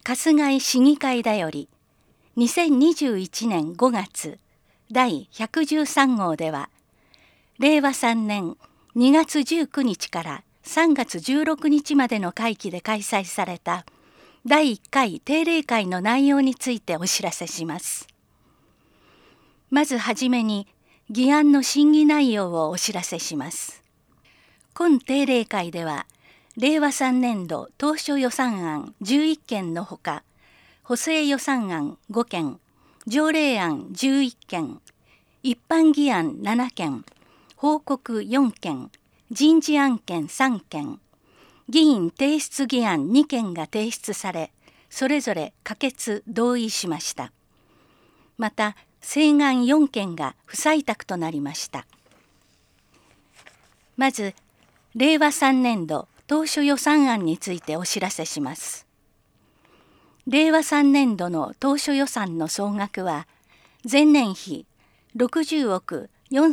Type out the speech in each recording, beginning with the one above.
春日井市議会だより2021年5月第113号では、令和3年2月19日から3月16日までの会期で開催された第1回定例会の内容についてお知らせします。まずはじめに議案の審議内容をお知らせします。今定例会では、令和3年度当初予算案11件のほか、補正予算案5件、条例案11件、一般議案7件、報告4件、人事案件3件、議員提出議案2件が提出され、それぞれ可決・同意しました。また、請願4件が不採択となりました。まず、令和3年度当初予算案についてお知らせします。令和3年度の当初予算の総額は、前年比60億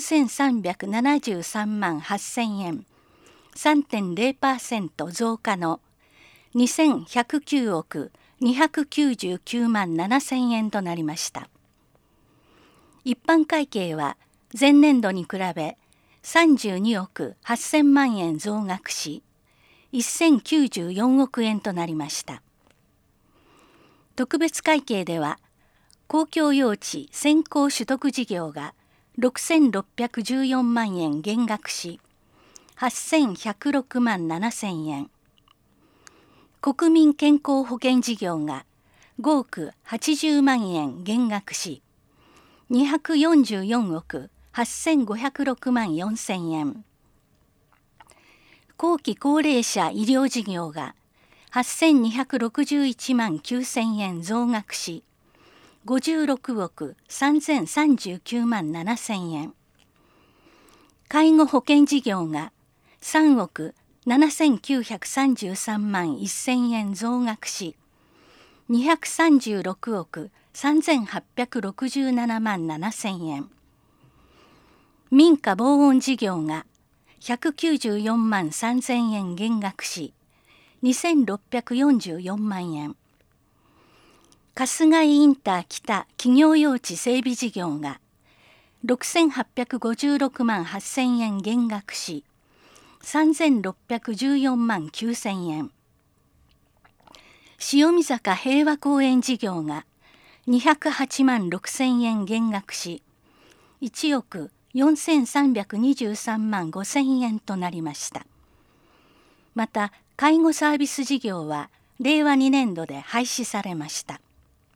4373万8000円、3.0% 増加の2109億299万7000円となりました。一般会計は前年度に比べ32億8000万円増額し、1094億円となりました。特別会計では、公共用地先行取得事業が6614万円減額し、8106万7000円。国民健康保険事業が5億80万円減額し、244億8506万4000円。後期高齢者医療事業が8261万9000円増額し、56億3039万7000円。介護保険事業が3億7933万1000円増額し、236億3867万7000円。民家防音事業が194万3000円減額し、2644万円。春日井インター北企業用地整備事業が6856万8000円減額し、3614万9000円。塩見坂平和公園事業が208万6000円減額し、1億4323万5000円となりました。また、介護サービス事業は令和2年度で廃止されました。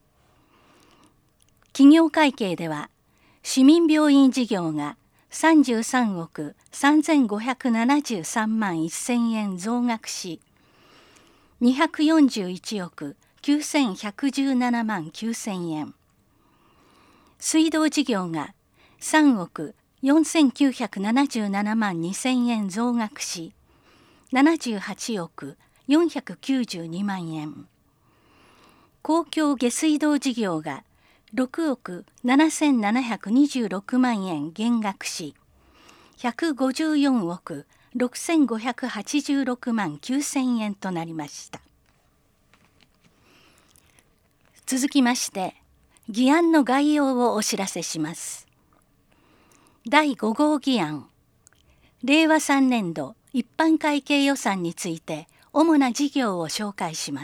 企業会計では、市民病院事業が33億3573万1000円増額し、241億9117万9000円。水道事業が3億4977万2000円増額し、78億492万円。公共下水道事業が6億7726万円減額し、154億6586万9000円となりました。続きまして、議案の概要をお知らせします。第5号議案、令和3年度一般会計予算について主な事業を紹介します。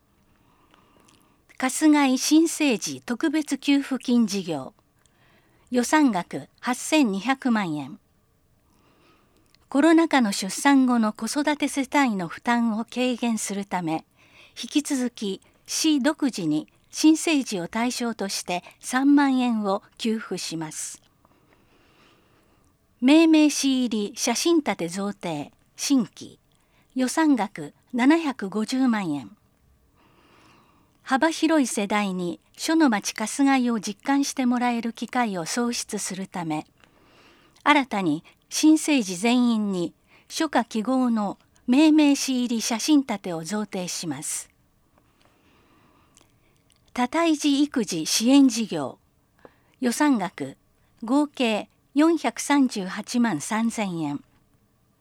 春日井新生児特別給付金事業、予算額8200万円。コロナ禍の出産後の子育て世帯の負担を軽減するため、引き続き市独自に新生児を対象として3万円を給付します。命名市入り写真立て贈呈新規、予算額750万円。幅広い世代に書の町春日井を実感してもらえる機会を創出するため、新たに新生児全員に書家記号の命名市入り写真立てを贈呈します。多胎児育児支援事業、予算額合計438万3000円。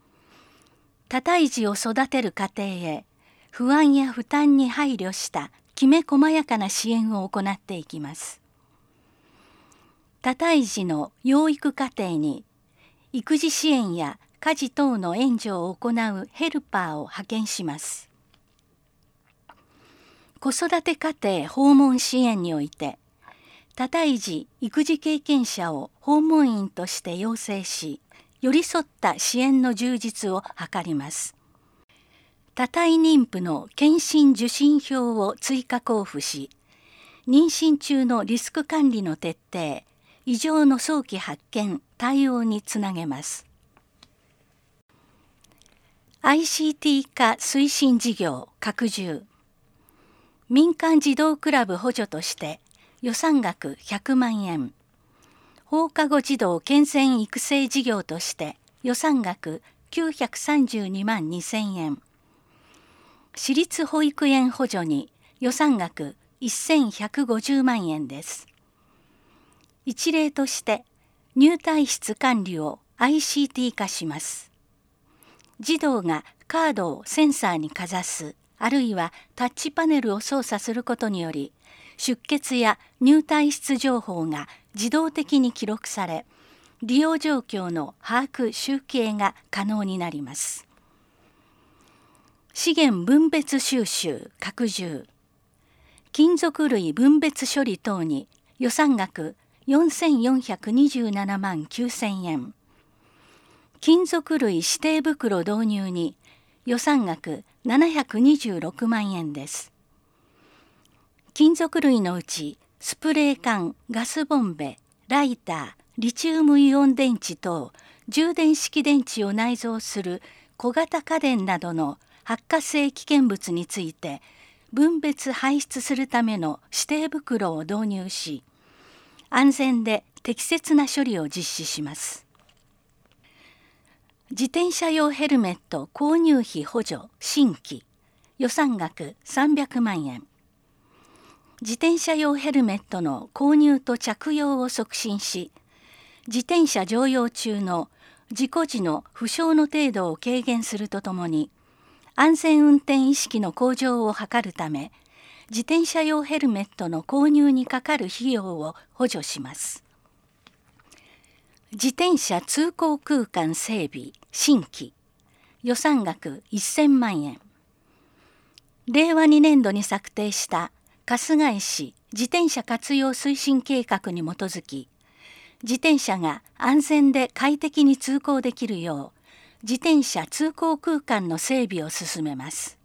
多胎児を育てる家庭へ不安や負担に配慮したきめ細やかな支援を行っていきます。多胎児の養育家庭に育児支援や家事等の援助を行うヘルパーを派遣します。子育て家庭訪問支援において、多胎児育児経験者を訪問員として養成し、寄り添った支援の充実を図ります。多胎妊婦の検診受診票を追加交付し、妊娠中のリスク管理の徹底、異常の早期発見・対応につなげます。ICT 化推進事業拡充。民間児童クラブ補助として予算額100万円。放課後児童健全育成事業として予算額932万2000円。私立保育園補助に予算額1150万円です。一例として入退室管理を ICT 化します。児童がカードをセンサーにかざす、あるいはタッチパネルを操作することにより、出欠や入退室情報が自動的に記録され、利用状況の把握・集計が可能になります。資源分別収集拡充。金属類分別処理等に予算額4427万9000円。金属類指定袋導入に予算額726万円です。金属類のうちスプレー缶、ガスボンベ、ライター、リチウムイオン電池等充電式電池を内蔵する小型家電などの発火性危険物について分別排出するための指定袋を導入し、安全で適切な処理を実施します。自転車用ヘルメット購入費補助新規予算額300万円。自転車用ヘルメットの購入と着用を促進し、自転車乗用中の事故時の負傷の程度を軽減するとともに、安全運転意識の向上を図るため、自転車用ヘルメットの購入にかかる費用を補助します。自転車通行空間整備新規予算額1000万円。令和2年度に策定した春日井市自転車活用推進計画に基づき、自転車が安全で快適に通行できるよう自転車通行空間の整備を進めます。